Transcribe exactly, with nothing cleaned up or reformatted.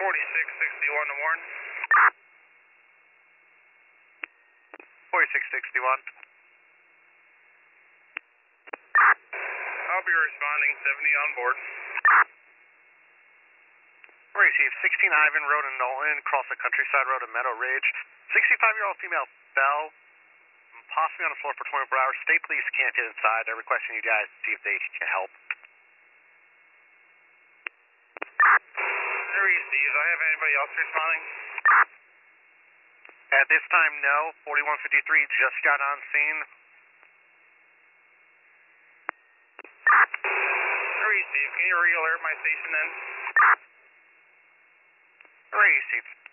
forty-six sixty-one to Warren. forty-six sixty-one. I'll be responding, seventy on board. Receive sixteen Ivan Road in Nolan, across the countryside road in Meadow Ridge. sixty-five-year-old female fell, possibly on the floor for twenty-four hours. State police can't get inside. They're requesting you guys to see if they can help. Receive. I have anybody else responding? At this time, no. forty-one fifty-three just got on scene. Receive. Can you re-alert my station then? Receive.